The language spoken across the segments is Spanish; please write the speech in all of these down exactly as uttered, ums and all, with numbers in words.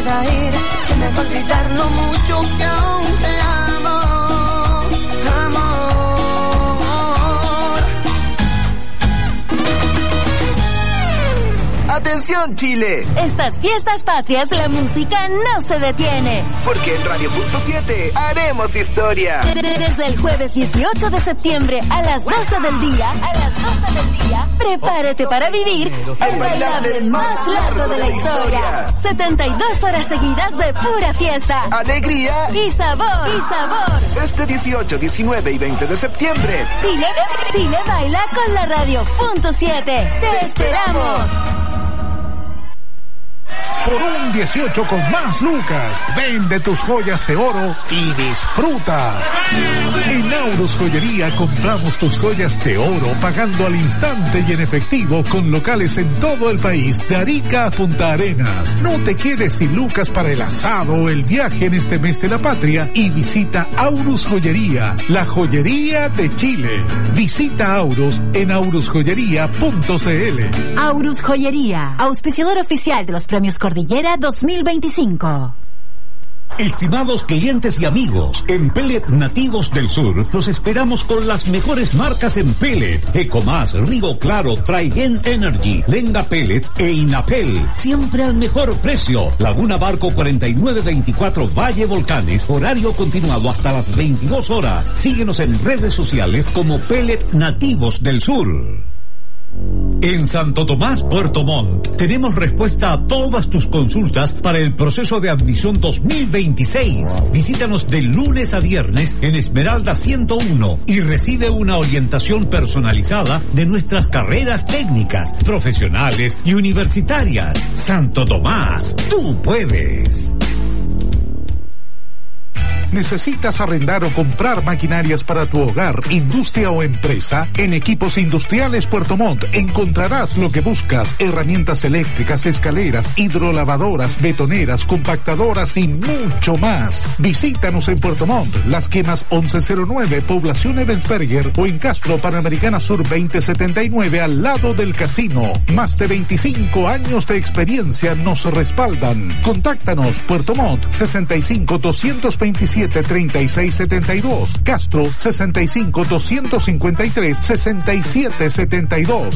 pueda ir, que me va a olvidar lo mucho que aún te amo, amor. ¡Atención, Chile! Estas fiestas patrias, la música no se detiene. Porque en Radio Punto siete haremos historia. Desde el jueves dieciocho de septiembre a las doce del día, a las doce del día, prepárate para vivir el bailable más largo de la historia. setenta y dos horas seguidas de pura fiesta, alegría y sabor, y sabor. Este dieciocho, diecinueve y veinte de septiembre. Chile, Chile baila con la Radio Punto siete. ¡Te esperamos! Por un dieciocho con más lucas, vende tus joyas de oro y disfruta. En Aurus Joyería compramos tus joyas de oro pagando al instante y en efectivo con locales en todo el país, de Arica a Punta Arenas. No te quedes sin lucas para el asado o el viaje en este mes de la patria y visita Aurus Joyería, la joyería de Chile. Visita Aurus en aurus joyería punto c l. Aurus Joyería, auspiciador oficial de los premios Cordillera dos mil veinticinco. Estimados clientes y amigos, en Pellet Nativos del Sur los esperamos con las mejores marcas en pellet: Ecomás, Rigo Claro, Traigen Energy, Lenga Pellet e Inapel, siempre al mejor precio. Laguna Barco cuarenta y nueve veinticuatro Valle Volcanes, horario continuado hasta las veintidós horas. Síguenos en redes sociales como Pellet Nativos del Sur. En Santo Tomás, Puerto Montt, tenemos respuesta a todas tus consultas para el proceso de admisión dos mil veintiséis. Visítanos de lunes a viernes en Esmeralda ciento uno y recibe una orientación personalizada de nuestras carreras técnicas, profesionales y universitarias. Santo Tomás, tú puedes. ¿Necesitas arrendar o comprar maquinarias para tu hogar, industria o empresa? En Equipos Industriales Puerto Montt encontrarás lo que buscas: herramientas eléctricas, escaleras, hidrolavadoras, betoneras, compactadoras y mucho más. Visítanos en Puerto Montt, Las Quemas once cero nueve, Población Ebensberger, o en Castro, Panamericana Sur veinte setenta y nueve, al lado del casino. Más de veinticinco años de experiencia nos respaldan. Contáctanos: Puerto Montt, sesenta y cinco, doscientos veintisiete, treinta y seis setenta y dos, Castro, sesenta y cinco, doscientos cincuenta y tres, sesenta y siete setenta y dos.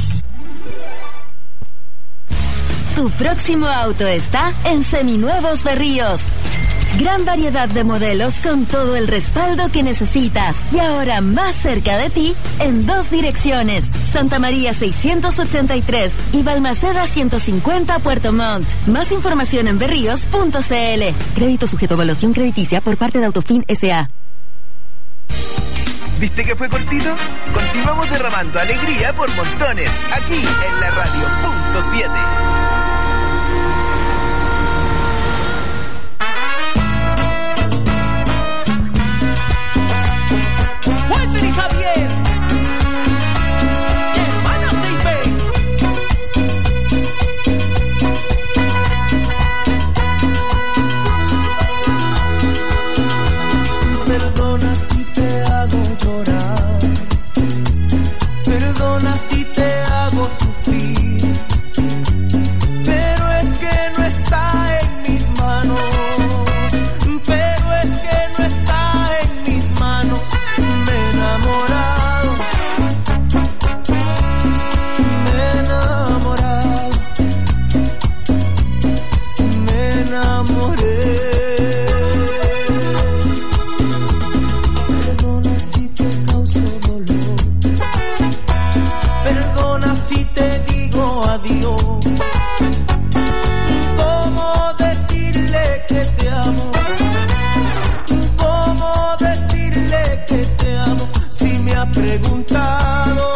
Tu próximo auto está en Seminuevos Berríos. Gran variedad de modelos con todo el respaldo que necesitas. Y ahora más cerca de ti, en dos direcciones: Santa María seiscientos ochenta y tres y Balmaceda ciento cincuenta, Puerto Montt. Más información en berríos punto c l. Crédito sujeto a evaluación crediticia por parte de Autofin S A. ¿Viste que fue cortito? Continuamos derramando alegría por montones, aquí en la Radio Punto siete. Walter y Javier, hermanos de I P. Perdona si te hago llorar, perdona si te hago sufrir, pero es que no está en mis manos, pero es que no está en mis manos. Me he enamorado, me he enamorado, me enamoré. Perdona si te causo dolor, perdona si te digo adiós. ¿Cómo decirle que te amo? ¿Cómo decirle que te amo si me ha preguntado?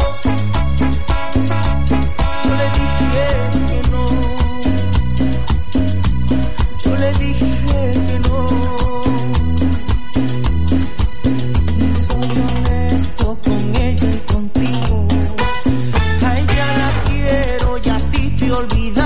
Yo le dije que no, yo le dije que no. Soy honesto con ella y contigo. A ella la quiero y a ti te olvidé.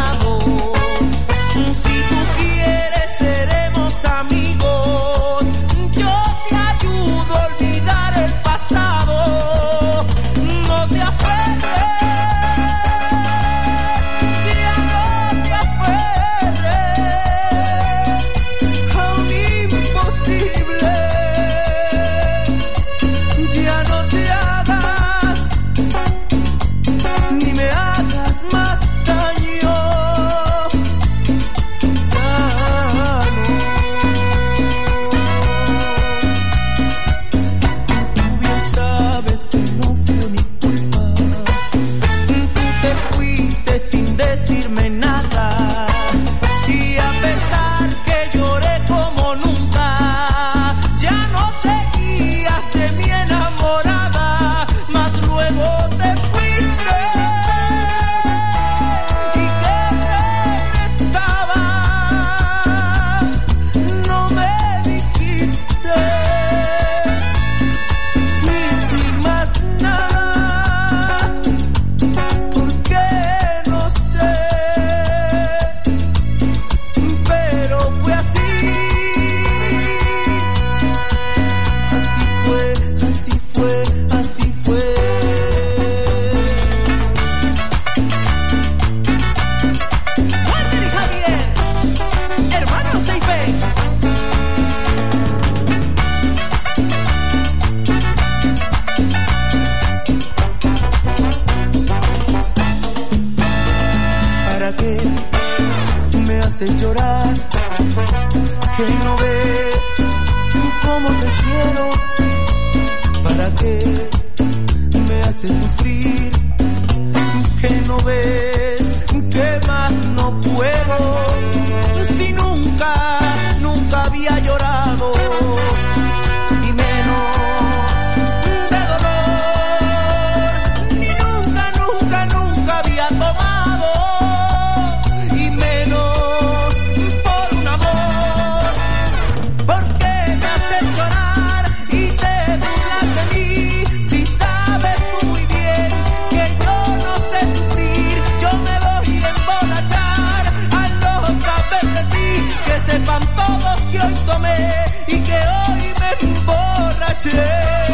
¿Para qué me haces llorar? Que no ves cómo te quiero. ¿Para qué me haces sufrir? Que no ves que más no puedo. Si nunca, nunca había llorado, y menos de dolor. Ni nunca, nunca, nunca había tomado, y menos por un amor. ¿Por qué me haces llorar y te burlas de mí? Si sabes muy bien que yo no sé sufrir. Yo me voy a emborrachar al no saber de ti. Que sepan todos que hoy tomé y que hoy me emborraché.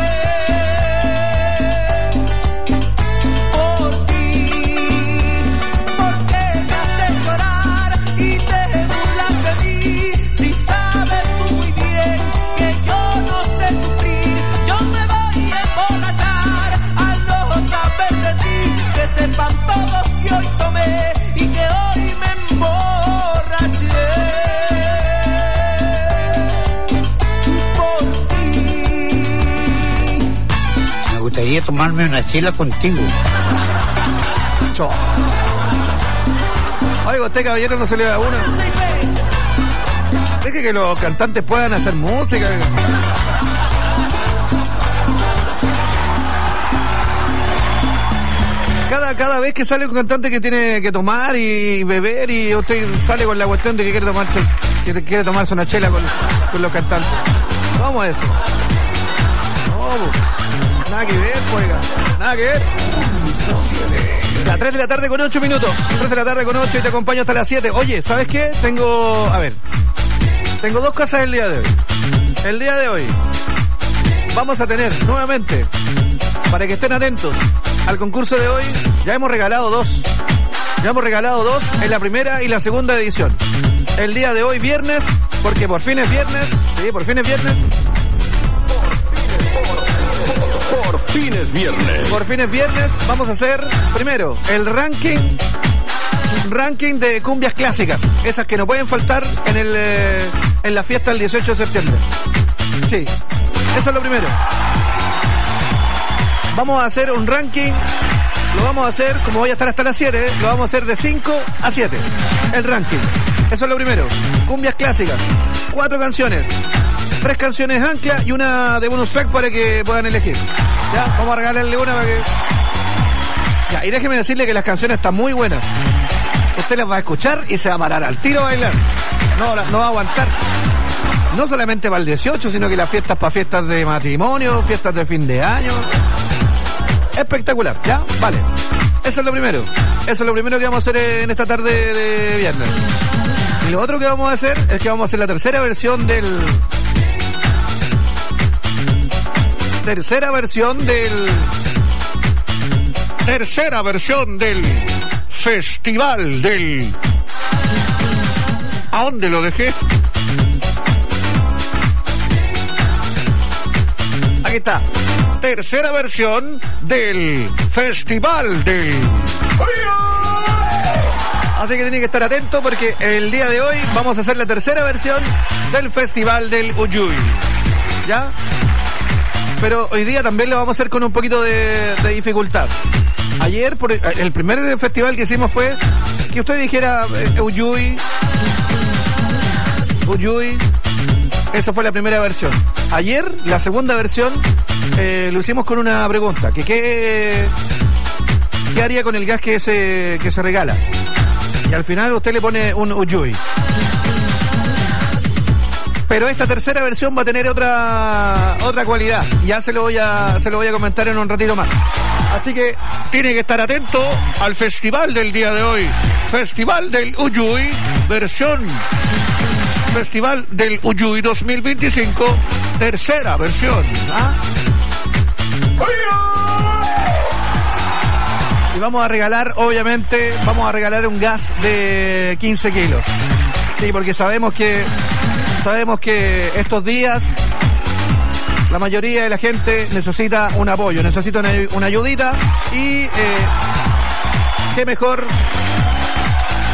Por ti, ¿por qué me haces llorar y te burlas de mí? Si sabes muy bien que yo no sé sufrir. Yo me voy a emborrachar al no saber de ti. Que sepan todos que hoy tomé y que hoy me emborraché. Por ti. Me gustaría tomarme una chela contigo. Chao. Oiga, usted, caballero, no se le da una. Deje que los cantantes puedan hacer música. Cada, cada vez que sale un cantante que tiene que tomar y beber, y usted sale con la cuestión de que quiere tomarse, quiere, quiere tomarse una chela con, con los cantantes. ¿Cómo es eso? No, pues, nada que ver, oiga. Nada que ver. A tres de la tarde con ocho minutos. tres de la tarde con ocho y te acompaño hasta las siete. Oye, ¿sabes qué? Tengo... A ver. Tengo dos cosas el día de hoy. El día de hoy vamos a tener nuevamente, para que estén atentos al concurso de hoy, ya hemos regalado dos. Ya hemos regalado dos en la primera y la segunda edición. El día de hoy, viernes, porque por fin es viernes. Sí, por fin es viernes. Por fin es viernes. Por fin es viernes. Vamos a hacer primero el ranking ranking de cumbias clásicas, esas que no pueden faltar en el eh, en la fiesta del dieciocho de septiembre. Sí, eso es lo primero. Vamos a hacer un ranking. Lo vamos a hacer, como voy a estar hasta las siete, ¿eh? Lo vamos a hacer de cinco a siete. El ranking. Eso es lo primero. Cumbias clásicas. Cuatro canciones. Tres canciones ancla y una de bonus track para que puedan elegir. Ya, vamos a regalarle una para que... Ya, y déjeme decirle que las canciones están muy buenas. Usted las va a escuchar y se va a parar al tiro a bailar. No, no va a aguantar. No solamente para el dieciocho, sino que las fiestas para fiestas de matrimonio, fiestas de fin de año. Espectacular, ¿ya? Vale. Eso es lo primero. Eso es lo primero que vamos a hacer en esta tarde de viernes. Y lo otro que vamos a hacer es que vamos a hacer la tercera versión del... Tercera versión del... Tercera versión del... Festival del... ¿A dónde lo dejé? Aquí está. Tercera versión del Festival del... Así que tienen que estar atentos porque el día de hoy vamos a hacer la tercera versión del Festival del Uyuy. ¿Ya? Pero hoy día también lo vamos a hacer con un poquito de, de dificultad. Ayer, por el, el primer festival que hicimos fue que usted dijera eh, Uyuy, Uyuy. Eso fue la primera versión. Ayer, la segunda versión, eh, lo hicimos con una pregunta. Que qué, ¿Qué haría con el gas que se, que se regala? Y al final usted le pone un Uyuy. Pero esta tercera versión va a tener otra otra cualidad. Ya se lo voy a se lo voy a comentar en un ratito más. Así que tiene que estar atento al festival del día de hoy. Festival del Uyuy, versión Festival del Uyuy dos mil veinticinco, tercera versión. ¿Ah? Y vamos a regalar, obviamente, vamos a regalar un gas de quince kilos. Sí, porque sabemos que sabemos que estos días la mayoría de la gente necesita un apoyo, necesita una, una ayudita y eh, qué mejor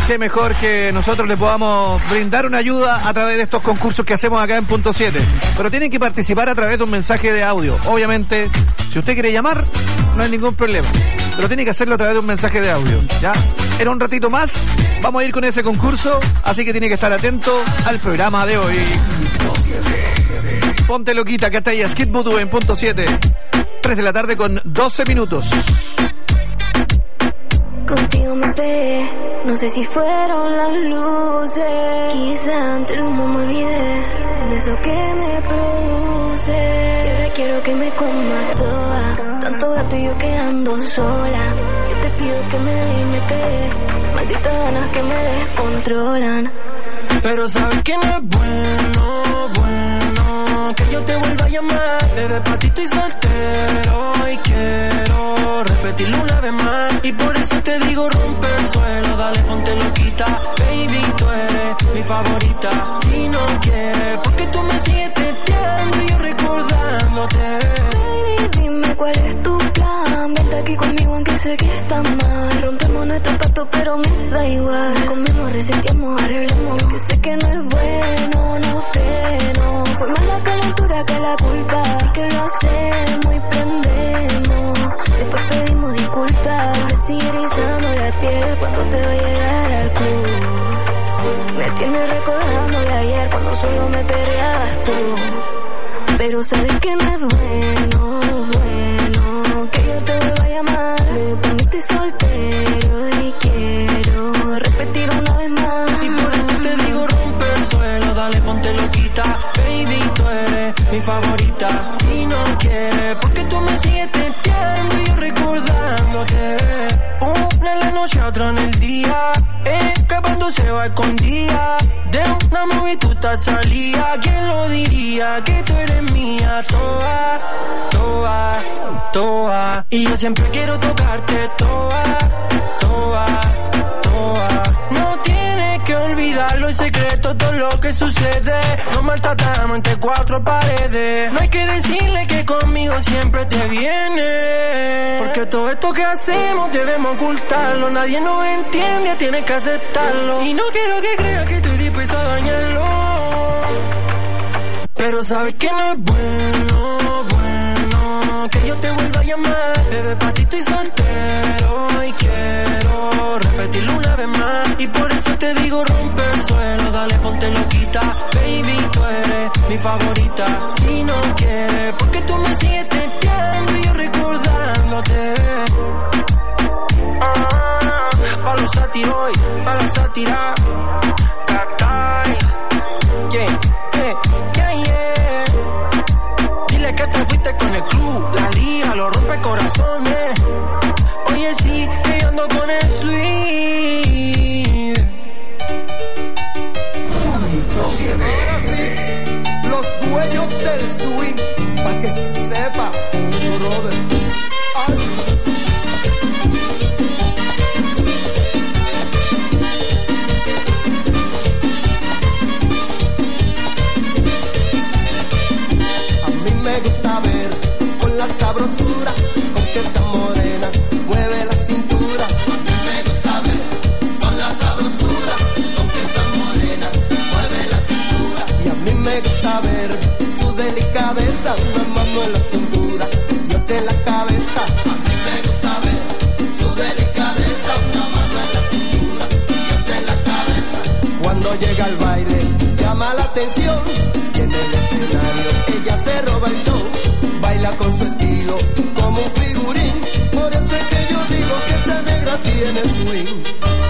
qué mejor que nosotros le podamos brindar una ayuda a través de estos concursos que hacemos acá en Punto siete. Pero tienen que participar a través de un mensaje de audio. Obviamente, si usted quiere llamar, no hay ningún problema. Pero tiene que hacerlo a través de un mensaje de audio, ¿ya? En un ratito más vamos a ir con ese concurso, así que tiene que estar atento al programa de hoy. Ponte loquita, que está ahí Skid Voodoo en Punto siete. tres de la tarde con doce minutos. Contigo me pegué, no sé si fueron las luces. Quizá entre el humo me olvidé de eso que me produce. Y ahora quiero que me comas toda, tanto gato y yo que ando sola. Yo te pido que me dé y me pegue, malditas ganas que me descontrolan. Pero sabes que no es bueno, bueno que yo te vuelva a llamar. Bebé, pa' ti estoy soltero y quiero repetirlo una vez más. Y por eso te digo rompe el suelo, dale ponte loquita. Baby, tú eres mi favorita. Si no quieres, porque tú me sigues teteando y yo recordándote. Baby, dime cuál es tu plan. Vente aquí conmigo aunque sé que está mal. Rompemos nuestro pacto pero me da igual. Comemos, resentimos, arreglemos. Que sé que no es bueno, no freno. Fue más la calentura que la culpa. Así que lo hacemos y prendemos. Después pedimos disculpas. Me sigue erizando la piel cuando te va a llegar al club. Me tienes recordándole ayer cuando solo me peleabas tú. Pero sabes que no es bueno, bueno que yo te vuelva a llamar. Para mí estoy soltero y quiero repetir una vez más. Y por eso te digo rompe el suelo, dale ponte loquita. Baby, tú eres mi favorita. Si no quieres, porque tú me sigues teteando y yo recordándote. Una en la noche, otra en el día, escapando se va escondida. De una movie tú te salía. ¿Quién lo diría? Que tú eres mía. Toa, toa, toa. Y yo siempre quiero tocarte. Toa, toa, toa. No tienes que olvidarlo, el secreto, todo lo que sucede. Nos maltratamos entre cuatro paredes. No hay que decirle que conmigo siempre te viene. Porque todo esto que hacemos debemos ocultarlo. Nadie nos entiende, tienes que aceptarlo. Y no quiero que creas que estoy dispuesto a dañarlo. Pero sabes que no es bueno, bueno que yo te vuelva a llamar. Bebé, pa' ti estoy soltero y quiero repetirlo una vez más. Y por eso te digo rompe el suelo, dale ponte loquita. Baby, tú eres mi favorita. Si no quieres, porque tú me sigues teteando y yo recordándote. Ah, pa' los sátiros y pa' la sátira. Cacay. Yeah, yeah, yeah, yeah. Dile que te fuiste con el club, la liga, los rompe corazones. Oye, sí, que yo ando con el sweet. Ahora sí, los dueños del swing, pa' que sepa, brother. Ay. Me gusta ver con la sabrosura con que esa morena mueve la cintura. A mí me gusta ver con la sabrosura con que esa morena mueve la cintura. Y a mí me gusta ver su delicadeza, una mano en la cintura y otra en la cabeza. A mí me gusta ver su delicadeza, una mano en la cintura y otra en la cabeza. Cuando llega al baile llama la atención y en el escenario ella se roba el show, baila con su estilo como un figurín. Por eso es que yo digo que esa negra tiene swing.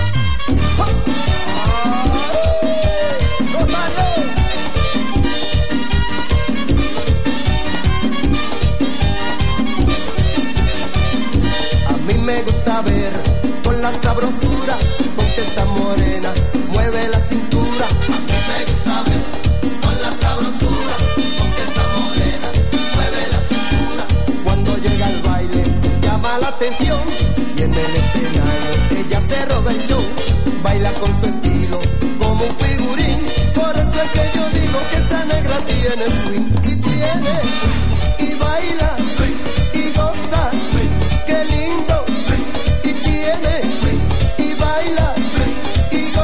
A mí me gusta ver con la sabrosura con que esta morena mueve la cintura. A mí me gusta ver con la sabrosura con que esta morena mueve la cintura. Cuando llega al baile llama la atención y en el escenario ella se roba el show, baila con su estilo como un figurín. Por eso es que yo digo que esa negra tiene swing y tiene y baila y goza. Qué lindo y tiene y baila y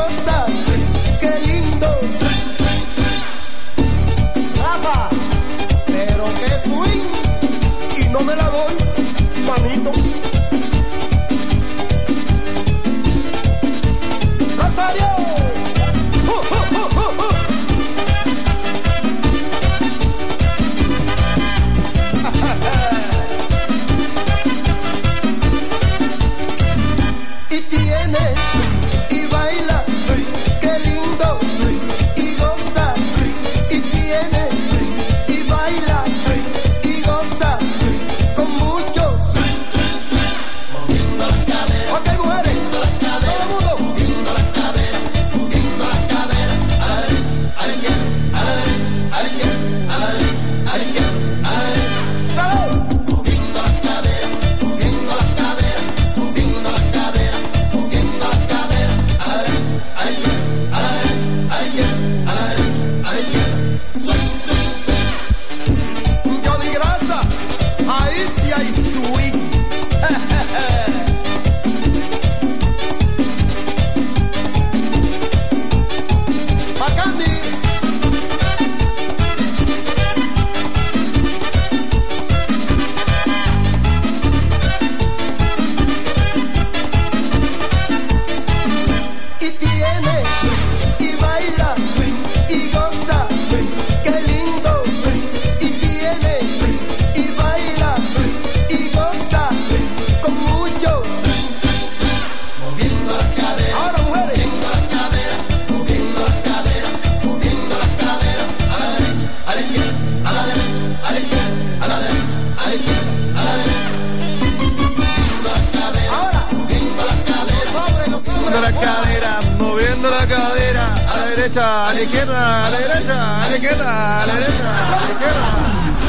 derecha, a la izquierda, a la derecha, a la izquierda, a la derecha, a la izquierda.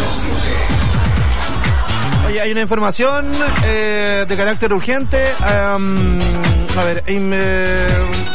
Oye, hay una información eh, de carácter urgente. Um, a ver, eh,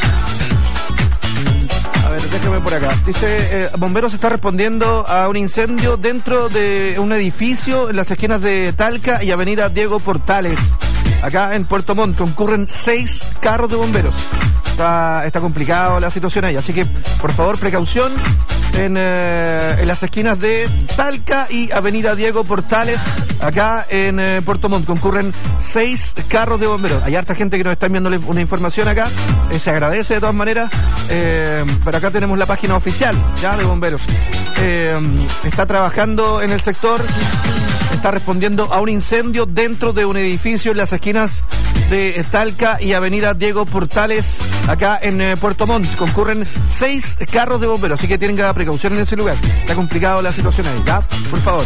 a ver, déjame por acá. Dice, eh, bomberos está respondiendo a un incendio dentro de un edificio en las esquinas de Talca y Avenida Diego Portales. Acá en Puerto Montt concurren seis carros de bomberos. Está, está complicado la situación ahí, así que por favor precaución en, eh, en las esquinas de Talca y Avenida Diego Portales, acá en eh, Puerto Montt concurren seis carros de bomberos. Hay harta gente que nos está enviando una información acá, eh, se agradece de todas maneras, eh, pero acá tenemos la página oficial ya de bomberos. Eh, está trabajando en el sector, está respondiendo a un incendio dentro de un edificio en las esquinas de Talca y Avenida Diego Portales, acá en eh, Puerto Montt. Concurren seis carros de bomberos, así que tenga precaución en ese lugar. Está complicado la situación ahí, ¿ya? Por favor.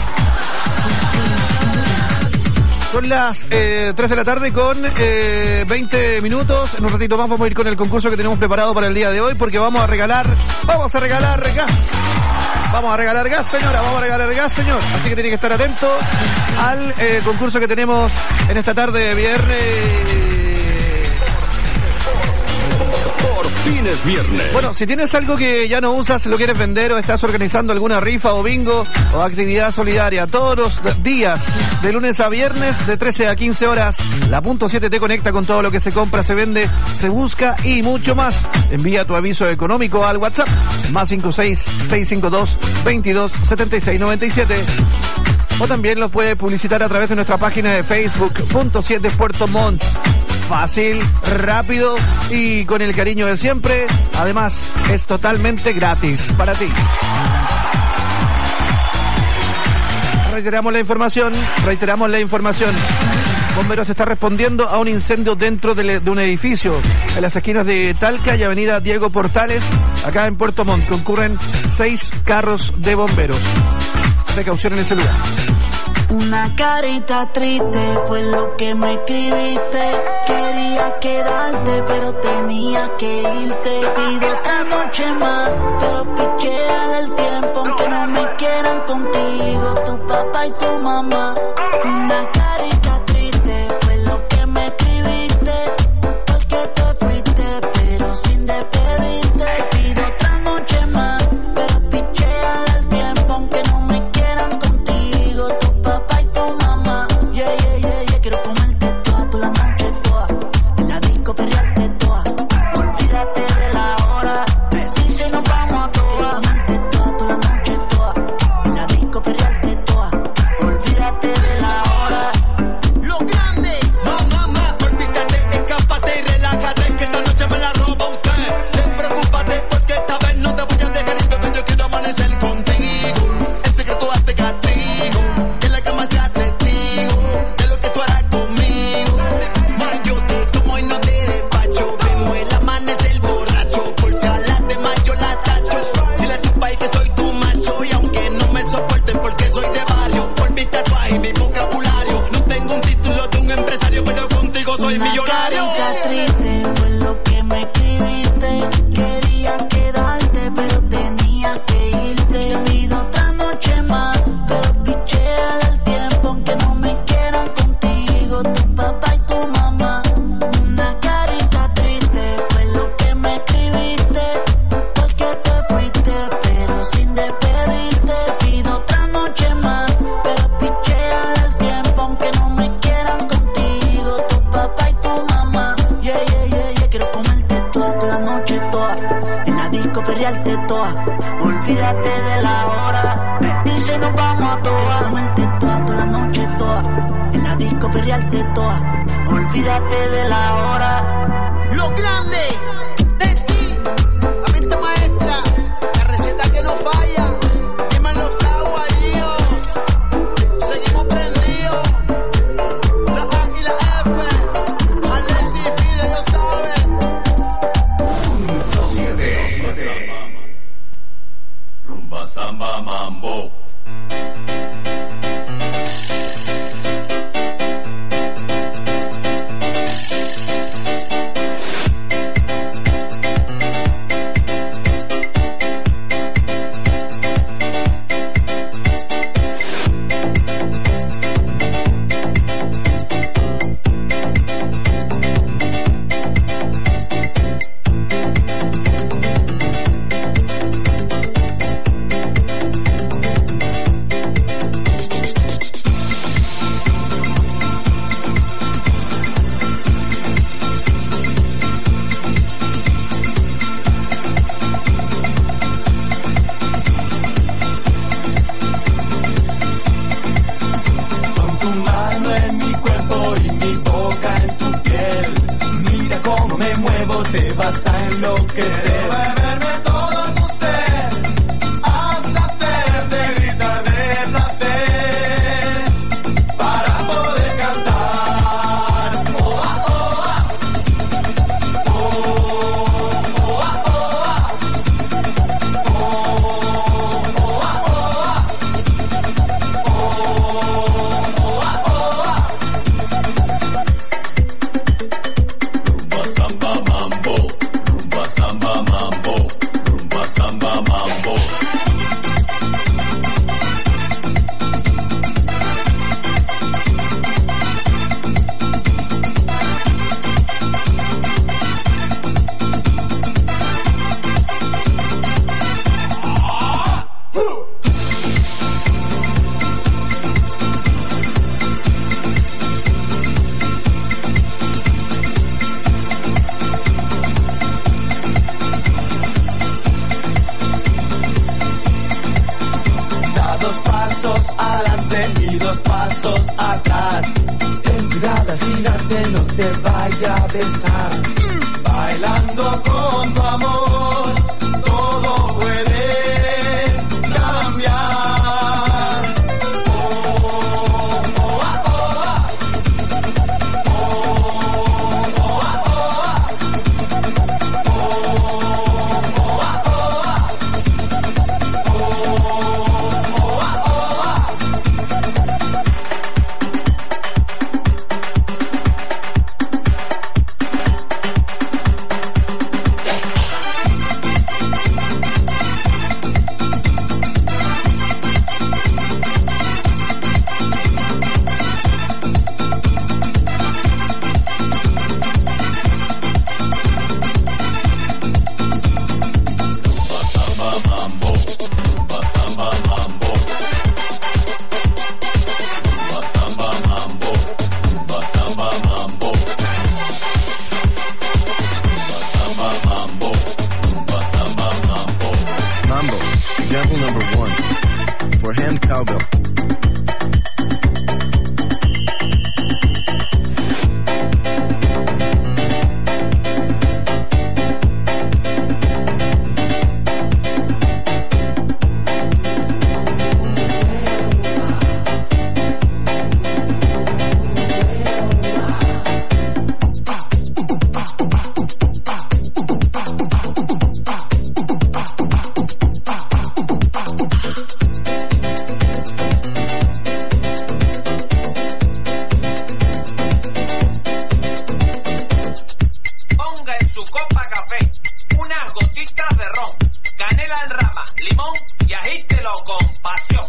Son las eh, tres de la tarde con eh, veinte minutos. En un ratito más vamos a ir con el concurso que tenemos preparado para el día de hoy, porque vamos a regalar, vamos a regalar gas. Vamos a regalar gas, señora, vamos a regalar gas, señor. Así que tiene que estar atento al eh, concurso que tenemos en esta tarde de viernes. Por fin es viernes. Bueno, si tienes algo que ya no usas, lo quieres vender o estás organizando alguna rifa o bingo o actividad solidaria todos los días, de lunes a viernes, de trece a quince horas, la Punto siete te conecta con todo lo que se compra, se vende, se busca y mucho más. Envía tu aviso económico al WhatsApp más cinco seis, seis cinco dos, veintidós, setenta y seis noventa y siete. O también lo puede publicitar a través de nuestra página de Facebook, Punto siete Puerto Montt. Fácil, rápido y con el cariño de siempre. Además, es totalmente gratis para ti. Reiteramos la información, reiteramos la información. Bomberos está respondiendo a un incendio dentro de, de un edificio en las esquinas de Talca y Avenida Diego Portales, acá en Puerto Montt. Concurren seis carros de bomberos. Precaución en ese lugar. Una carita triste fue lo que me escribiste. Quería quedarte pero tenía que irte. Pido otra noche más pero picheale el tiempo, aunque no me quieran contigo tu papá y tu mamá. Una carita triste fue lo que me escribiste, porque te fuiste pero sin despedirte. Pido otra noche más pero picheale el tiempo, aunque no me quieran contigo tu papá y tu mamá. Yeah, yeah, yeah, yeah. Quiero comerte toda, toda la noche toda, en la disco perrearte toda. Olvídate de la hora, y si nos vamos a toa. Quiero comerte toda, toda la noche toda, en la disco perrearte toda. Olvídate de la hora. Lo grande, mamá, mamá, olvídate, escápate y relájate, que esta noche me la roba usted. Despreocúpate porque esta vez no te voy a dejar ir, porque yo quiero amanecer contigo. El secreto hazte castigo, que en la cama sea testigo de lo que tú harás conmigo. Más yo te tomo y no te despacho, vemos el amanecer borracho, porque a las demás yo la tacho. Dile a tu país que soy tu macho, y aunque no me soporten porque soy de barrio, por mi tatuaje y mi vocabulario, no tengo un título de un empresario, pero contigo soy millonario. Una carita triste fue lo que me escribiste. Quería quedarte pero tenía que irte. Te pido otra noche más pero picheale el tiempo, aunque no me quieran contigo tu papá y tu mamá. Una carita triste fue lo que me escribiste, porque te fuiste pero sin despedirte. Te pido otra noche más pero picheale el tiempo, aunque no me quieran contigo tu papá y tu mamá. Yeah, yeah, yeah, yeah. Quiero comerte toda, toda la noche toda, en la disco perrearte toda. Olvídate de la hora, y si nos vamos a toa. Quiero comerte toda, toda la noche toda, en la disco perrearte toda. Olvídate de la hora. Lo grande de ti, la mente maestra, la receta que no falla. Dímelo, Flaguaríos, seguimos prendidos. La A y la F, Alexis y Fide lo saben. Rumba, samba, mambo. fuerza en lo que te va a beberme todo tu ser, hasta hacerte gritar de placer, para poder cantar. Oh, ah, oh, ah. Oh, oh, ah, oh, ah. Oh, oh, ah, oh, ah. Oh, oh, ah, oh, ah. Rumba samba mambo, rumba samba mambo, rumba samba mambo. Da dos pasos adelante y dos pasos atrás. En cuidado al girarte no te vaya a besar. Bailando con tu amor, todo puede cambiar. Oh, oh, ah, oh, ah. Oh, oh, ah, oh, ah. Oh, oh, ah, oh, ah. Mambo, example number one. For hand cowbell. Ponga en su copa café unas gotitas de ron, canela en rama, limón y agítelo con pasión.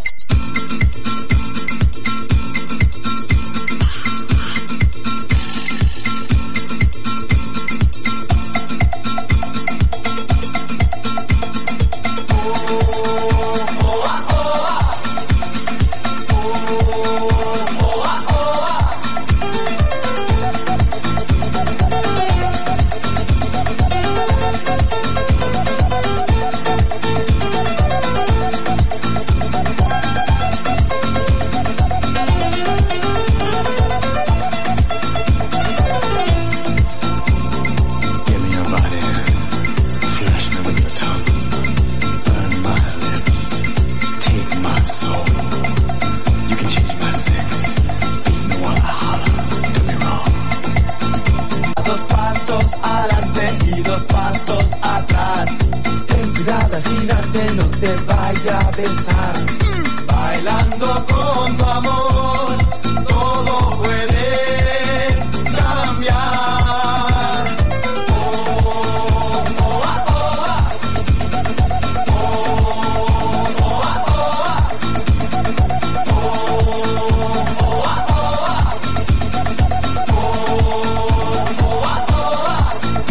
Give me your body, flash me with your tongue, burn my lips, take my soul. You can change my sex, beat me while I holler, do me wrong. Dos pasos adelante y dos pasos atrás. Ten cuidado al girarte, no te vaya a besar. Bailando con tu amor, todo puede cambiar. Oh, oh, ah, oh, ah. Oh, oh, ah, oh, ah. Oh, oh, ah, oh, ah. Oh, oh, ah, oh, ah.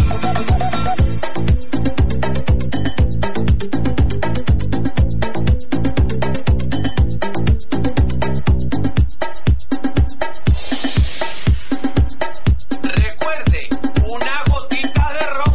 Recuerde, una gotita de ron.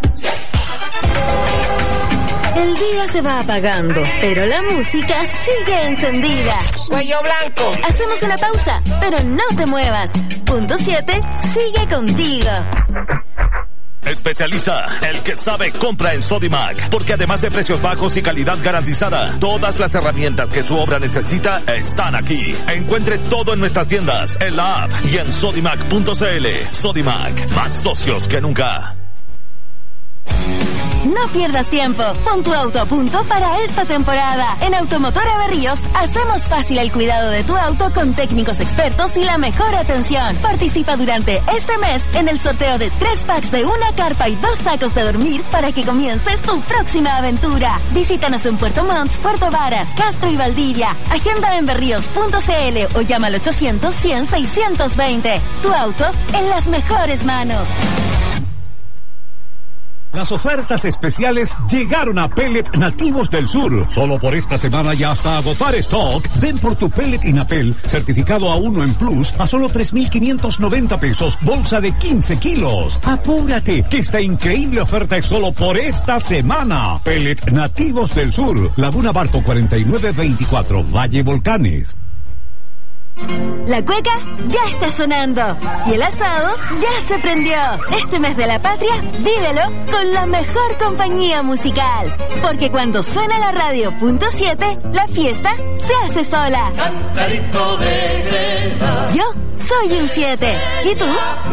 El día se va apagando, pero la música sigue encendida. Cuello blanco. Hacemos una pausa, pero no te muevas. Punto siete sigue contigo. Especialista, el que sabe compra en Sodimac, porque además de precios bajos y calidad garantizada, todas las herramientas que su obra necesita están aquí. Encuentre todo en nuestras tiendas, en la app y en sodimac punto c l. Sodimac, más socios que nunca. No pierdas tiempo, pon tu auto a punto para esta temporada. En Automotora Berríos hacemos fácil el cuidado de tu auto con técnicos expertos y la mejor atención. Participa durante este mes en el sorteo de tres packs de una carpa y dos sacos de dormir para que comiences tu próxima aventura. Visítanos en Puerto Montt, Puerto Varas, Castro y Valdivia. Agenda en berríos punto c l o llama al ochocientos, cien, seiscientos veinte. Tu auto en las mejores manos. Las ofertas especiales llegaron a Pellet Nativos del Sur. Solo por esta semana y hasta agotar stock. Ven por tu pellet Inapel, certificado a uno en Plus, a solo tres mil quinientos noventa pesos, bolsa de quince kilos. Apúrate, que esta increíble oferta es solo por esta semana. Pellet Nativos del Sur, Laguna Barco cuarenta y nueve veinticuatro, Valle Volcanes. La cueca ya está sonando y el asado ya se prendió. Este mes de la patria, vívelo con la mejor compañía musical. Porque cuando suena la radio punto siete, la fiesta se hace sola. Cantarito de Greta. Yo soy un siete. ¿Y tú?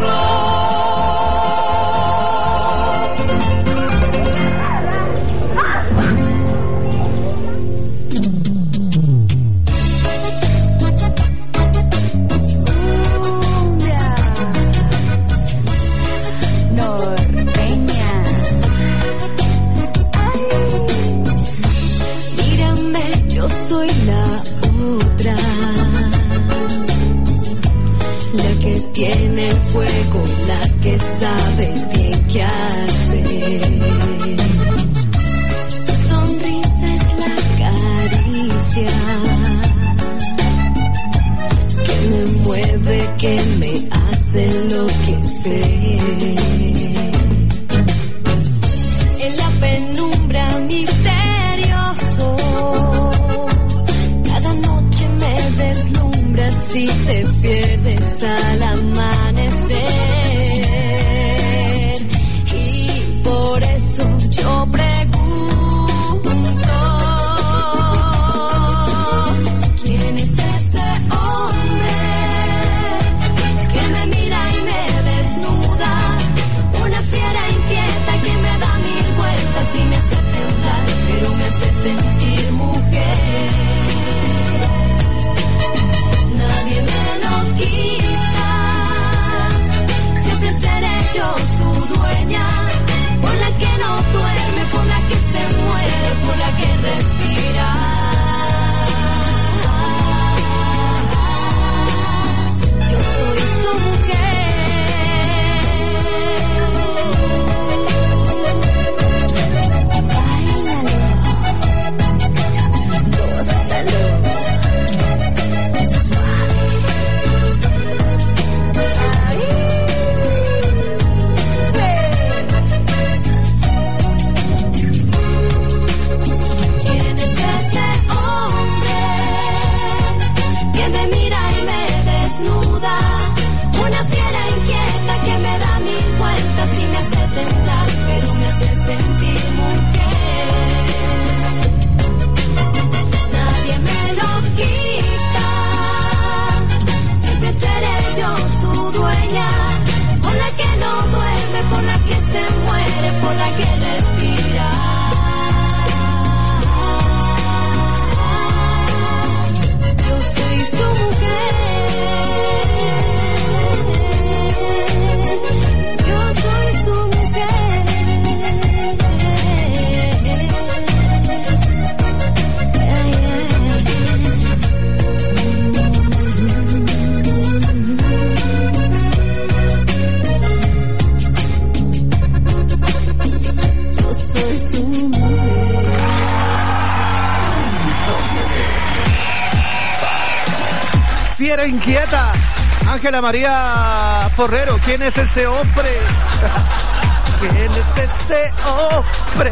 Soy la otra, la que tiene fuego, la que sabe bien qué hacer. Tu sonrisa es la caricia que me mueve, que me hace enloquecer. En la penumbra misterioso, si te pierdes al amanecer, y por eso yo pregunto, ¿quién es ese hombre que me mira y me desnuda? Una fiera inquieta que me da mil vueltas y me hace temblar, pero me hace sentir mujer. Nadie me lo quita, siempre seré yo su dueña, por la que no duerme, por la que se muere, por la que respira. Yo soy su mujer. Fiera inquieta, Ángela María Forrero, ¿quién es ese hombre? ¿Quién es ese hombre?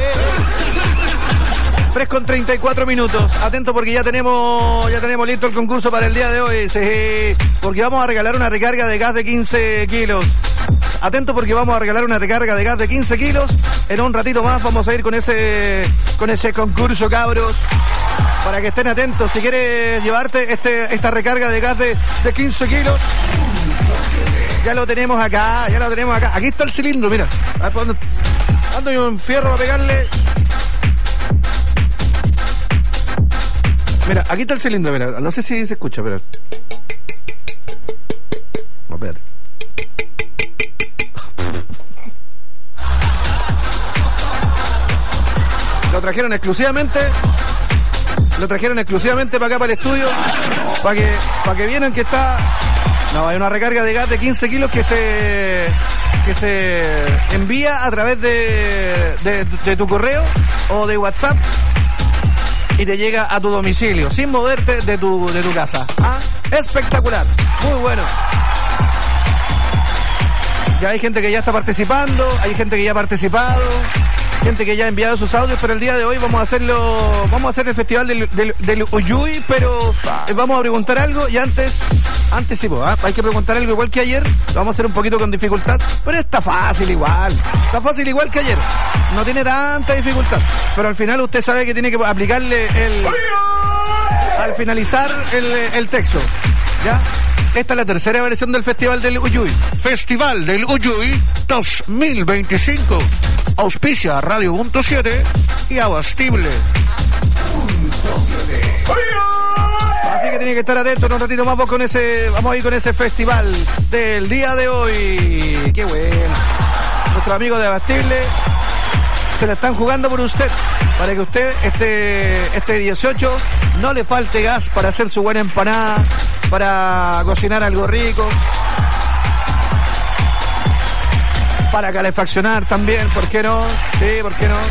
tres con treinta y cuatro minutos. Atento porque ya tenemos ya tenemos listo el concurso para el día de hoy. Sí, porque vamos a regalar una recarga de gas de quince kilos. atentos porque vamos a regalar una recarga de gas de quince kilos. En un ratito más vamos a ir con ese con ese concurso, cabros. Para que estén atentos, si quieres llevarte este esta recarga de gas de, de quince kilos, ya lo tenemos acá, ya lo tenemos acá. Aquí está el cilindro, mira. A ver, ¿dónde? Ando yo un fierro para pegarle. Mira, aquí está el cilindro, mira. No sé si se escucha, pero... No, espérate. Lo trajeron exclusivamente... Lo trajeron exclusivamente para acá, para el estudio, para que, para que vieran que está... No, hay una recarga de gas de quince kilos que se que se envía a través de, de, de tu correo o de WhatsApp y te llega a tu domicilio, sin moverte de tu, de tu casa. ¿Ah? Espectacular, muy bueno. Ya hay gente que ya está participando, hay gente que ya ha participado, gente que ya ha enviado sus audios, pero el día de hoy vamos a hacerlo, vamos a hacer el festival del, del, del Uyuy, pero eh, vamos a preguntar algo y antes, antes sí, pues, ¿eh? Hay que preguntar algo igual que ayer, lo vamos a hacer un poquito con dificultad, pero está fácil igual, está fácil igual que ayer, no tiene tanta dificultad, pero al final usted sabe que tiene que aplicarle el, al finalizar el, el texto, ¿ya? Esta es la tercera versión del Festival del Uyuy. Festival del Uyuy dos mil veinticinco. Auspicia Radio Punto siete y Abastible. Así que tiene que estar atento en un ratito más. Vamos, con ese, vamos a ir con ese festival del día de hoy. Qué bueno. Nuestros amigos de Abastible se la están jugando por usted, para que usted este, este dieciocho no le falte gas para hacer su buena empanada, para cocinar algo rico, para calefaccionar también, ¿por qué no? Sí, ¿por qué no?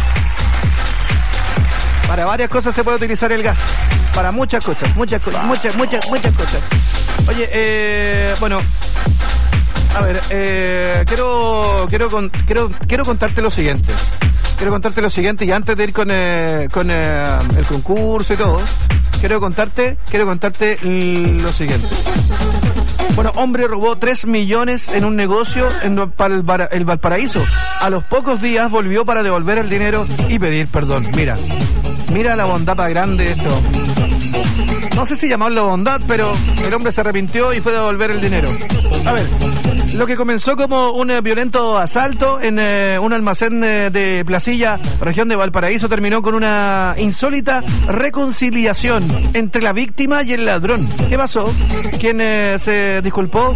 Para varias cosas se puede utilizar el gas, para muchas cosas, muchas cosas, muchas, muchas, muchas cosas. Oye, eh, bueno... A ver, eh, quiero, quiero, con, quiero, quiero contarte lo siguiente. Quiero contarte lo siguiente y antes de ir con, eh, con eh, el concurso y todo, quiero contarte, quiero contarte lo siguiente. Bueno, hombre robó tres millones en un negocio en el, el Valparaíso. A los pocos días volvió para devolver el dinero y pedir perdón. Mira, mira la bondad tan grande de esto. No sé si llamarlo bondad, pero el hombre se arrepintió y fue a devolver el dinero. A ver, lo que comenzó como un eh, violento asalto en eh, un almacén eh, de Placilla, región de Valparaíso, terminó con una insólita reconciliación entre la víctima y el ladrón. ¿Qué pasó? Quien eh, se disculpó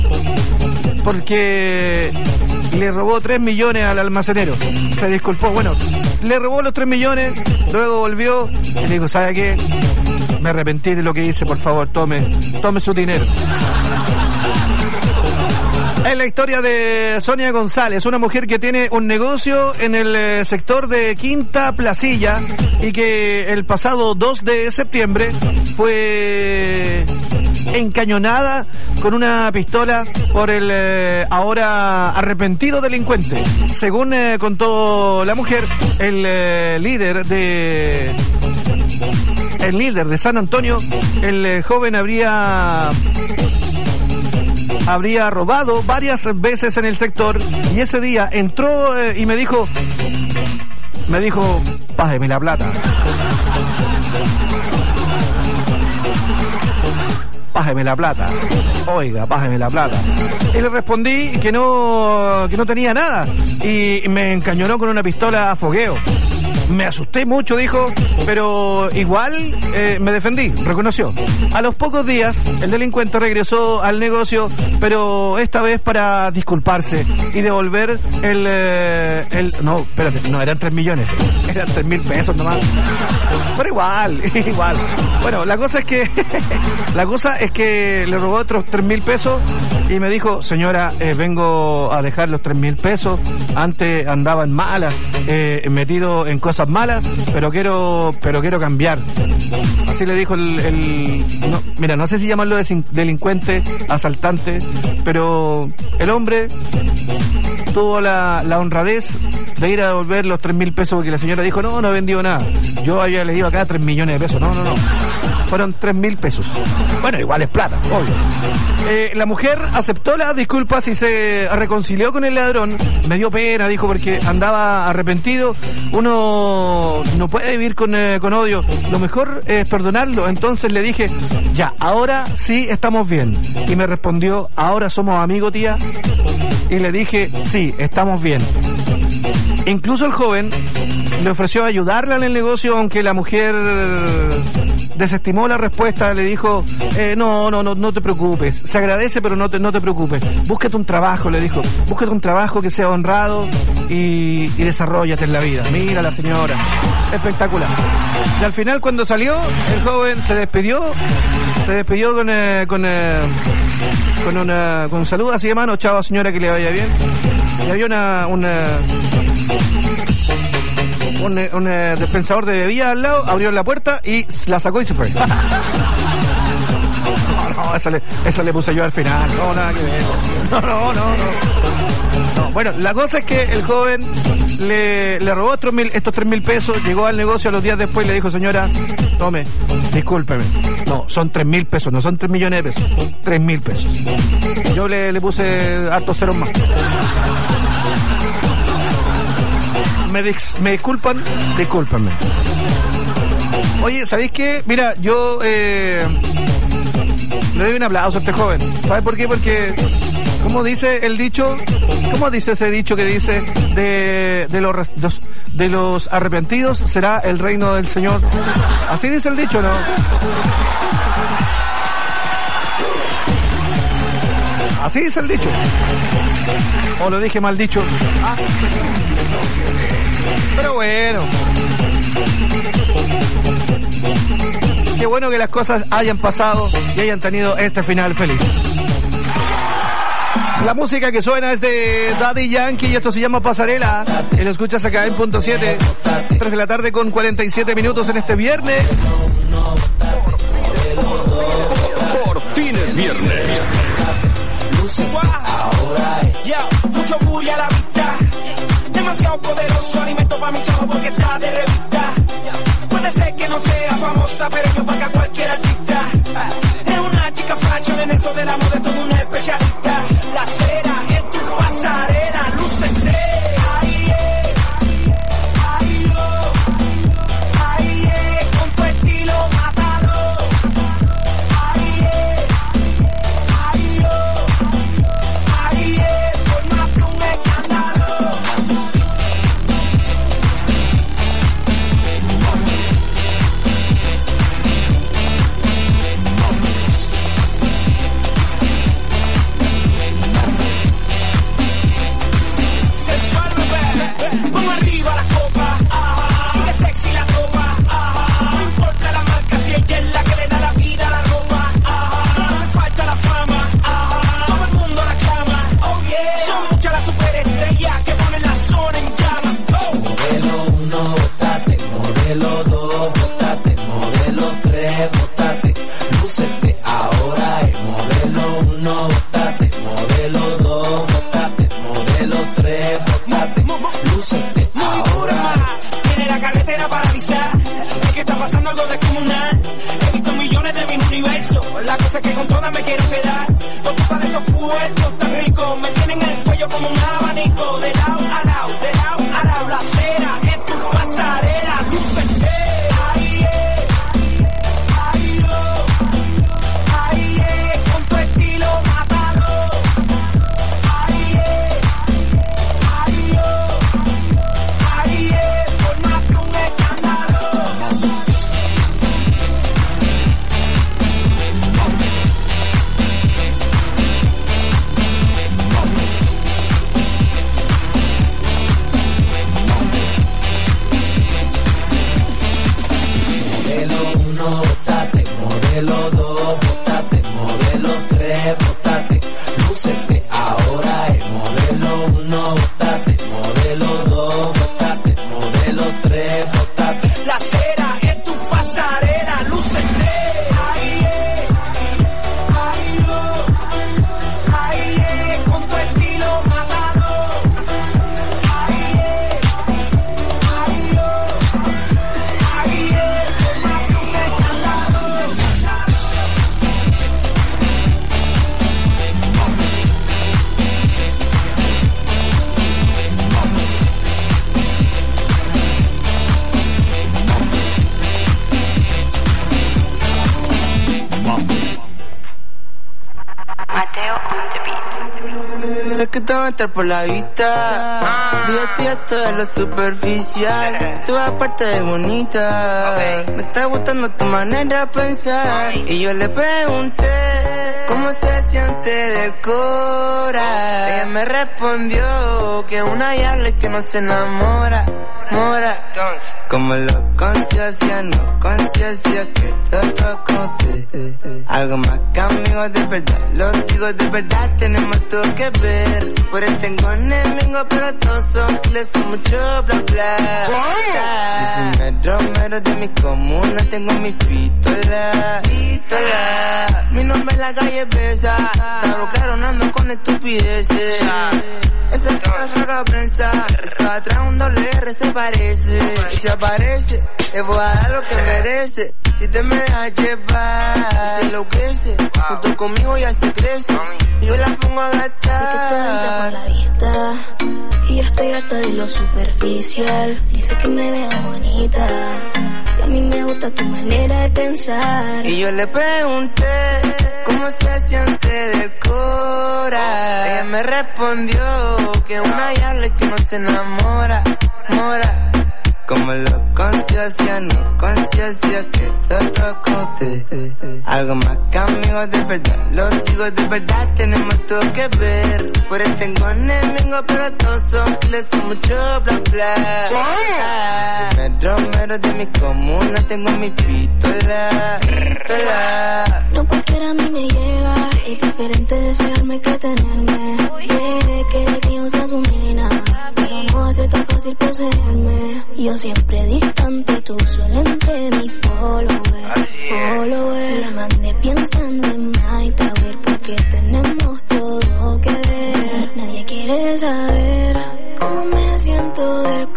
porque le robó tres millones al almacenero. Se disculpó, bueno, le robó los tres millones, luego volvió y le dijo, ¿sabe qué? Me arrepentí de lo que hice, por favor, tome, tome su dinero. Es la historia de Sonia González, una mujer que tiene un negocio en el eh, sector de Quinta Placilla y que el pasado dos de septiembre fue encañonada con una pistola por el eh, ahora arrepentido delincuente. Según eh, contó la mujer, el eh, líder de... El líder de San Antonio, el eh, joven habría... habría robado varias veces en el sector y ese día entró eh, y me dijo, me dijo, pájeme la plata. Pájeme la plata. Oiga, pájeme la plata. Y le respondí que no, que no tenía nada y me encañonó con una pistola a fogueo. Me asusté mucho, dijo, pero igual eh, me defendí, reconoció. A los pocos días, el delincuente regresó al negocio, pero esta vez para disculparse y devolver el... Eh, el no, espérate, no, eran tres millones, eran tres mil pesos nomás. Pero igual, igual. Bueno, la cosa es que... la cosa es que le robó otros tres mil pesos y me dijo, señora, eh, vengo a dejar los tres mil pesos. Antes andaba en malas, eh, metido en cosas malas, pero quiero pero quiero cambiar. Así le dijo el, el no, mira, no sé si llamarlo de delincuente, asaltante, pero el hombre tuvo la, la honradez de ir a devolver los tres mil pesos porque la señora dijo, no, no he vendido nada. Yo había leído acá tres millones de pesos. No, no, no. Fueron tres mil pesos. Bueno, igual es plata, obvio. Eh, la mujer aceptó las disculpas y se reconcilió con el ladrón. Me dio pena, dijo, porque andaba arrepentido. Uno no puede vivir con, eh, con odio. Lo mejor es perdonarlo. Entonces le dije, ya, ahora sí estamos bien. Y me respondió, ¿ahora somos amigos, tía? Y le dije, sí, estamos bien. Incluso el joven le ofreció ayudarle en el negocio, aunque la mujer desestimó la respuesta. Le dijo, eh, no, no, no, no te preocupes, se agradece, pero no te, no te preocupes, búsquete un trabajo, le dijo, búsquete un trabajo que sea honrado y, y desarróllate en la vida. Mira la señora, espectacular. Y al final, cuando salió, el joven se despidió, se despidió con eh, con, eh, con una con un saludo así de mano, chao señora, que le vaya bien. Y había una una un, un uh, dispensador de bebida al lado, abrió la puerta y la sacó y se fue. No, no, esa le, esa le puse yo al final. No, nada que ver. No, no, no, no. No, bueno, la cosa es que el joven le, le robó estos mil, estos tres mil pesos, llegó al negocio a los días después y le dijo, señora, tome, discúlpeme. No, son tres mil pesos, no son tres millones de pesos, tres mil pesos. Yo le, le puse hartos ceros más. Me, dis, me disculpan, discúlpenme. Oye, ¿sabéis qué? Mira, yo eh, le doy un aplauso a este joven. ¿Sabes por qué? Porque, ¿cómo dice el dicho? ¿Cómo dice ese dicho que dice de, de, los, de los arrepentidos será el reino del Señor? Así dice el dicho, ¿no? Así dice el dicho. O lo dije mal dicho. Ah. Pero bueno. Qué bueno que las cosas hayan pasado y hayan tenido este final feliz. La música que suena es de Daddy Yankee y esto se llama Pasarela. Y lo escuchas acá en Punto siete. tres de la tarde con cuarenta y siete minutos en este viernes. Por fin es viernes. Ahora ya, mucho bully a la vista. Demasiado poderoso alimento para mi chavo porque está de revista. Puede ser que no sea famosa, pero yo paga cualquier artista. Es una chica fashion en eso del amor de todo un especialista. La cera en tu pasarela, lúcete. Ahí es, ahí yo, ahí es, con tu estilo mátalo. Ahí es, ahí yo, ahí es, formate un escándalo. Pongo arriba la copa, ajá. Sigue sexy la copa, ajá. No importa la marca si ella es la que le da la vida a la ropa, ajá. No hace falta la fama, ajá. Todo el mundo la clama, oh yeah. Son muchas las superestrellas que ponen la zona en llamas, oh. Modelo uno, bótate, modelo dos, bótate, modelo tres, bótate, lúcete, ahora es modelo uno, bótate, modelo dos, bótate, modelo tres, bótate, lúcete, ahora. Tiene la carretera paralizada, es que está pasando algo descomunal. He visto millones de mis universos, la cosa es que con todas me quiero quedar. Por culpa de esos puertos tan ricos, me tienen el cuello como un abanico. De lado a lado, de lado a lado, la cera en tu pasarela, lúcete. Ahí es, ahí yo, ahí es, con tu estilo mátalo. Ahí es, ahí yo, ahí es, formate un escándalo. que te va a entrar por la vista. Dígate esto de lo superficial. Tú aparte de bonita. Me está gustando tu manera de pensar. Y yo le pregunté cómo se siente del cora. Ella me respondió que una diabla que no se enamora. Mora. Como lo conciencia, no conciencia que todo conté. Algo más que amigos de verdad. Los digo de verdad, tenemos todo que ver. Por eso tengo enemigos, pero todos son les son mucho bla bla. Yo soy mero mero de mi comuna, tengo mi pistola. Pistola. Mi nombre en la calle pesa. Estaba claro, no ando con estupideces. Esa es la saga prensa. Eso atrás un doble R se parece. Y si aparece, te voy a dar lo que merece. Si te me dejas llevar, se enloquece. Junto conmigo ya se crece. Y yo la pongo a gastar. Sé que te entra por la vista. Y yo estoy harta de lo superficial. Dice que me veo bonita. Y a mí me gusta tu manera de pensar. Y yo le pregunté cómo se siente del cora. Ella me respondió que una diabla que no se enamora. Mora. Como lo conciencia, no conciencia que todo conté. Algo más que amigos de verdad. Los digo de verdad, tenemos todo que ver. Por eso tengo enemigos, pero todos son les son mucho bla bla. Soy mero mero de mi comuna, tengo mi pistola. Pistola. No cualquiera a mí me llega. Es diferente desearme que tenerme. Yeah, quiere que yo sea su nena, pero no va a ser tan fácil poseerme. Yo siempre distante, tú solo entre mi follower. Follower. La mandé pensando en Night Tower porque tenemos todo que ver. Nadie quiere saber cómo me siento del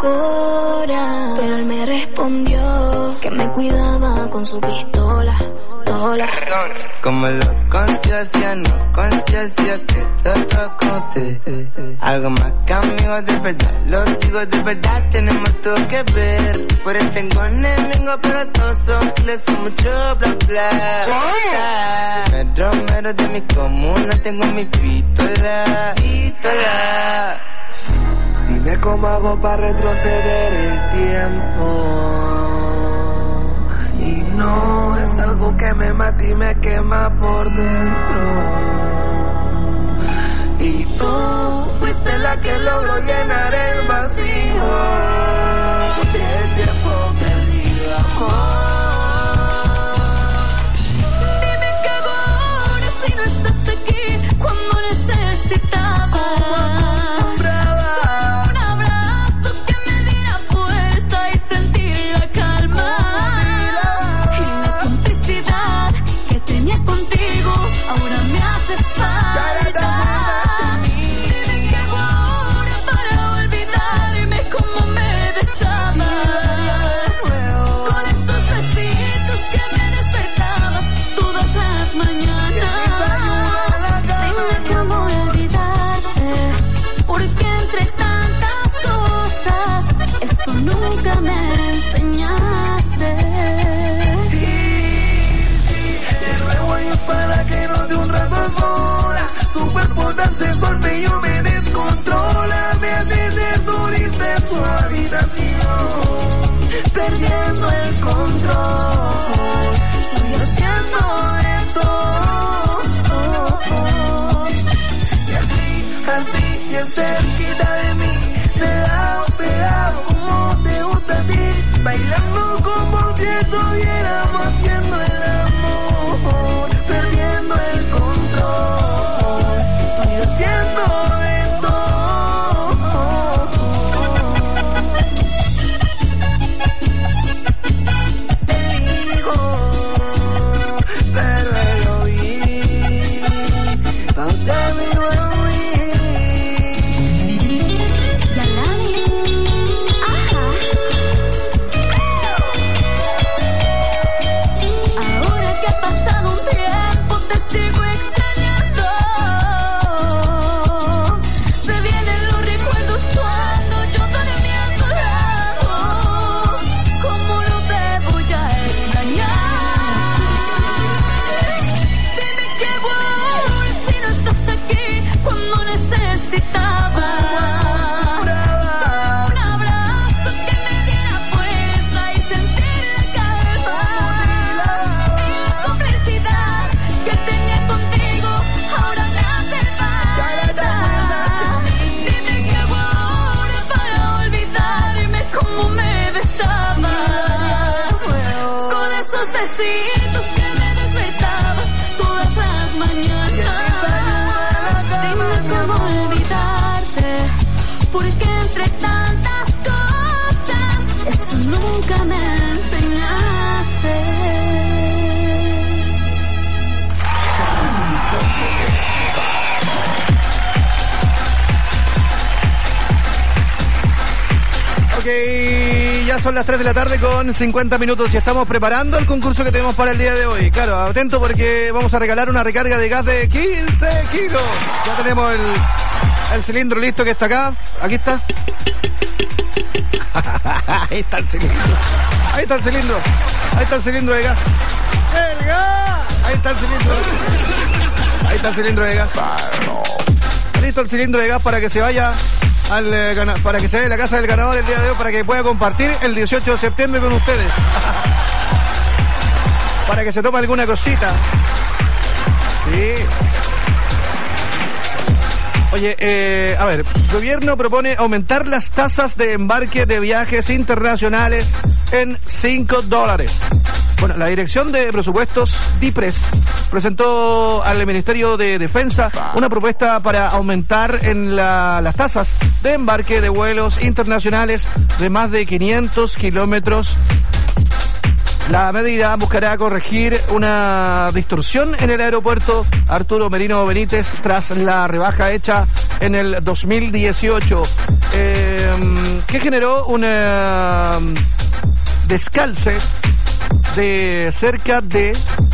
cora, pero él me respondió que me cuidaba con su pistola. Tola. Como lo conciencia, no conciencia que todo conté. Algo más que amigos de verdad. Los digo de verdad, tenemos todo que ver. Por eso tengo enemigos, pero todos son les son mucho bla bla. Soy mero mero de mi comuna, tengo mi pistola. Pistola. Dime cómo hago para retroceder el tiempo. Y no es algo que me mata y me quema por dentro. Y tú fuiste la que logró llenar el vacío del tiempo perdido, amor. Dime qué hago ahora si no estás aquí cuando necesitaba. Ahora me hace falta. Dime qué hago ahora para olvidarme cómo me besabas. Con esos besitos que me despertabas todas las mañanas. Dime cómo olvidarte, porque entre tantas cosas eso nunca me enseñaste. Para que no de un rato sola, su cuerpo tan sensual yo me descontrola, me hace ser turista en su habitación, perdiendo el control, estoy haciendo de todo, y así, así, bien cerquita de mí, de lado pegado como te gusta a ti, bailando como si estuviéramos haciendo el amor. Perdiendo el control, estoy haciendo de todo. besitos que me despertabas todas las mañanas. Dime cómo olvidarte, porque entre tantas cosas eso nunca me enseñaste. Ok, ya son las tres de la tarde con cincuenta minutos y estamos preparando el concurso que tenemos para el día de hoy. Claro, atento porque vamos a regalar una recarga de gas de quince kilos. Ya tenemos el, el cilindro listo que está acá. Aquí está. Ahí está el cilindro. Ahí está el cilindro. Ahí está el cilindro de gas. ¡El gas! Ahí está el cilindro. Ahí está el cilindro de gas. Listo el cilindro de gas para que se vaya al eh, gana, para que se vaya a la casa del ganador el día de hoy, para que pueda compartir el dieciocho de septiembre con ustedes. Para que se tome alguna cosita. Sí. Oye, eh, a ver, el gobierno propone aumentar las tasas de embarque de viajes internacionales en cinco dólares. Bueno, la Dirección de Presupuestos, DIPRES, presentó al Ministerio de Defensa una propuesta para aumentar en la, las tasas de embarque de vuelos internacionales de más de quinientos kilómetros. La medida buscará corregir una distorsión en el aeropuerto Arturo Merino Benítez tras la rebaja hecha en el dos mil dieciocho, eh, que generó una descalce de cerca de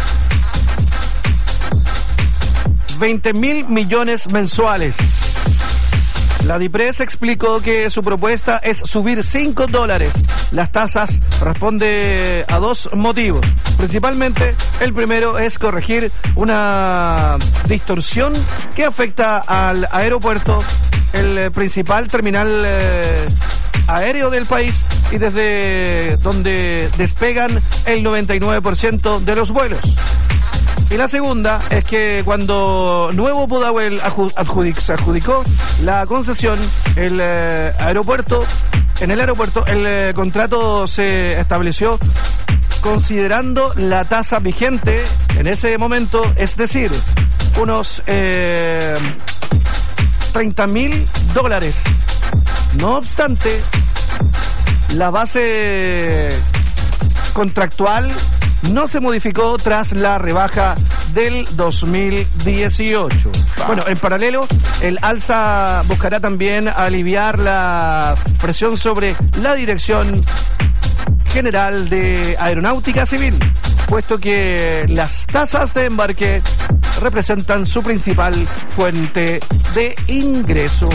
veinte mil millones mensuales. La DIPRES explicó que su propuesta es subir cinco dólares. Las tasas responde a dos motivos. Principalmente, el primero es corregir una distorsión que afecta al aeropuerto, el principal terminal eh, aéreo del país y desde donde despegan el noventa y nueve por ciento de los vuelos. Y la segunda es que cuando Nuevo Pudahuel adjudic, se adjudicó la concesión, el eh, aeropuerto, en el aeropuerto el eh, contrato se estableció considerando la tasa vigente en ese momento, es decir, unos eh, treinta mil dólares. No obstante, la base contractual no se modificó tras la rebaja del dos mil dieciocho. Bueno, en paralelo, el alza buscará también aliviar la presión sobre la Dirección General de Aeronáutica Civil, puesto que las tasas de embarque representan su principal fuente de ingreso.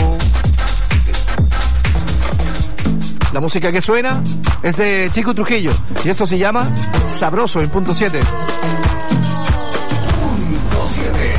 La música que suena es de Chico Trujillo y esto se llama Sabroso en punto siete. Punto siete.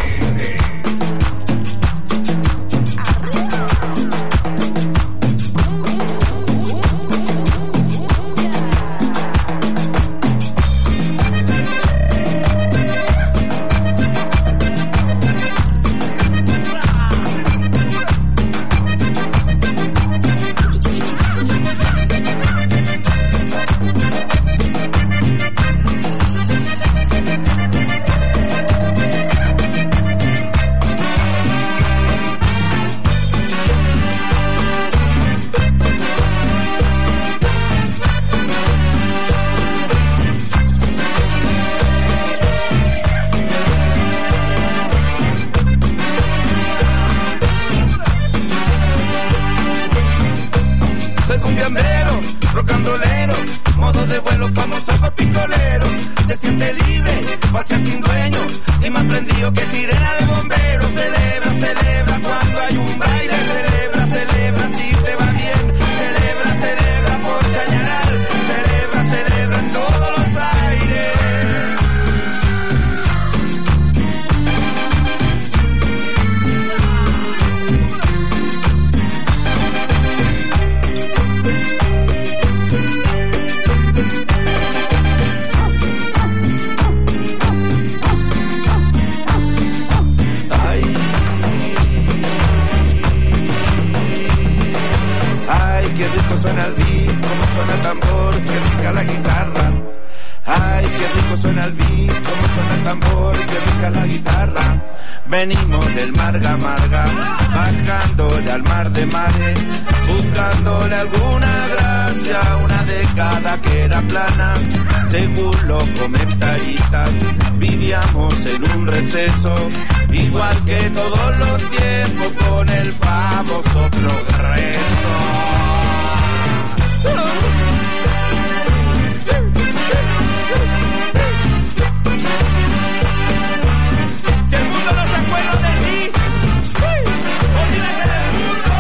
Ay, qué rico suena el beat, cómo suena el tambor, qué rica la guitarra. Venimos del Marga Marga, bajándole al mar de mares, buscándole alguna gracia, una década que era plana. Según los comentaristas, vivíamos en un receso, igual que todos los tiempos, con el famoso progreso. Si el mundo no se acuerda de mí, olvídate del mundo.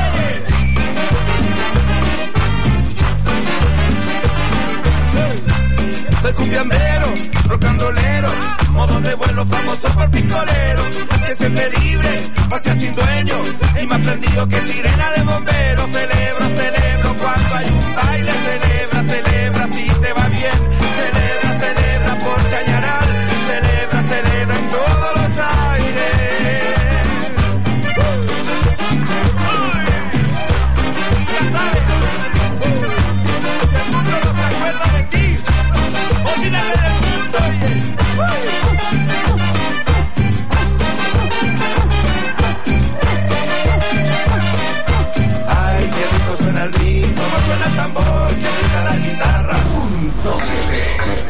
Soy cumbiambero, rocandolero, modo de vuelo famoso por picolero. Que siempre libre, pasea sin dueño, y más prendido que sirena de bombero. Celebro, celebro cuando hay un baile, celebra, celebra si te va bien. Celebra, celebra por Chañaral, celebra, celebra en todos los aires. Ya sabes, si el mundo no se acuerda de ti, olvídate del mundo, oye. Ay, qué rico suena el beat, cómo suena el tambor, qué rica la guitarra. Punto siete.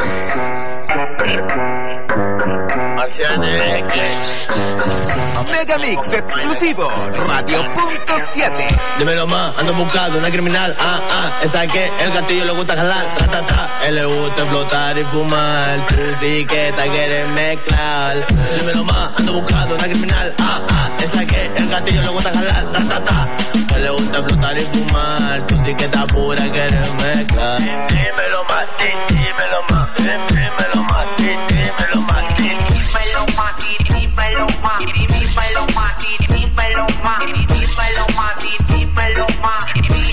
Megamix exclusivo, Radio Punto siete. Dímelo más, ando buscando una criminal, ah, ah, esa que el gatillo le gusta jalar, ta, ta, ta. Él le gusta flotar y fumar, tú sí que te quieres mezclar. Dímelo más, ando buscando una criminal, ah, ah, esa que el gatillo le gusta jalar, ta, ta, ta. Él le gusta flotar y fumar, tú sí que te pura quieres mezclar. Dímelo más, dímelo más, dímelo más, dímelo más, dímelo más, dímelo más, dímelo más, dímelo más, dímelo más, dímelo más,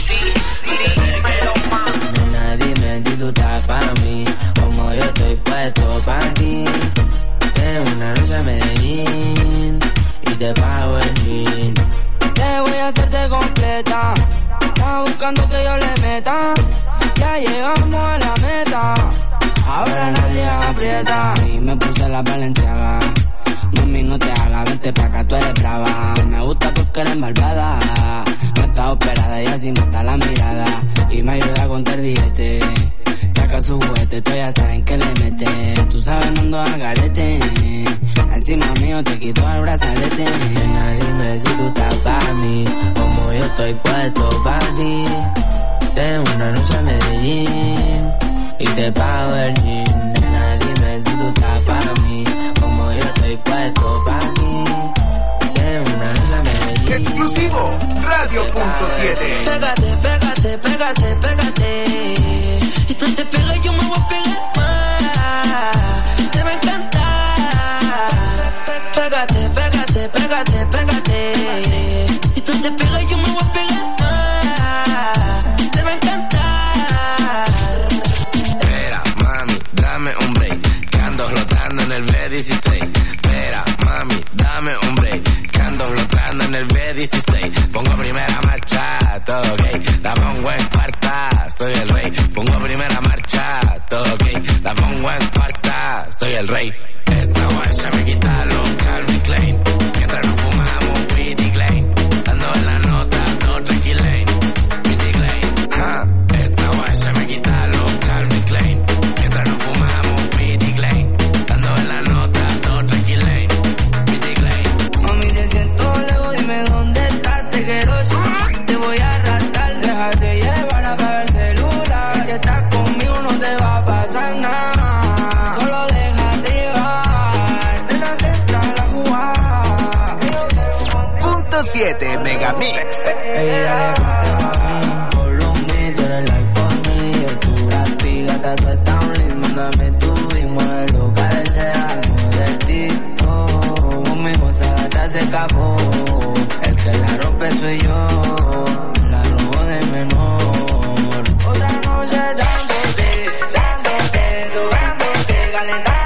dímelo más. Nena, dime si tú estás para mí, como yo estoy puesto para ti. Tengo una noche a Medellín y te pago el jean. Te voy a hacerte completa, estás buscando que yo le meta. Ya llegamos a la meta, ahora nadie aprieta. Y me puse la Balenciaga, mami no te hagas, vente pa' acá, tú eres brava. Me gusta porque eres malvada, no está operada y así mata la mirada. Y me ayuda a contar billete, saca su juguete, tú ya saben que le mete. Tú sabes no ando al garete, encima mío te quito el brazalete. Nena, dime si tú estás para mí, como yo estoy puesto para ti. Tengo una noche a Medellín y te pago el jean. Nena, dime si tú estás para mí, como yo estoy puesto para ti. Tengo una noche a Medellín. Exclusivo, Radio Punto siete. Pégate, pégate, pégate, pégate. Y tú te pegas y yo me voy a pegar más. Te va a encantar. Pégate, pégate, pégate, pégate. Y tú te pegas y yo me voy a pegar más. Te va a encantar. Espera, mami, dame un break, que ando flotando en el B dieciséis. Espera, mami, dame un break, que ando flotando en el B dieciséis. Pongo primera marcha, todo ok, la pongo en cuarta, soy el rey. Pongo primera marcha, todo ok, la pongo en cuarta, soy el rey. Esta guacha me quita los Calvin Klein, mientras nos fumamos Pity Klein, dando en la nota, no tranquilain, Pity Klein. Ja, esta guacha me quita los Calvin Klein, mientras nos fumamos Pity Klein, dando en la nota, no tranquilain, Pity Klein. Mami, te siento lejos, dime dónde estás, te quiero, te voy a arrastrar, déjate llevar, apaga el celular. Y si estás conmigo no te va a pasar nada, solo déjate llevar, déjate entrar a jugar. Punto siete Megamix. Ey, dale, ponte pa' mí, follow me, tú eres like for me. Tu grafi, gata, tú estás un link, mándame tu link, mueve lo que deseamos de ti. Oh, conmigo esa gata se escapó, el que la rompe soy yo, la robo de menor. Otra noche dándote, dándote, tocándote, calentando.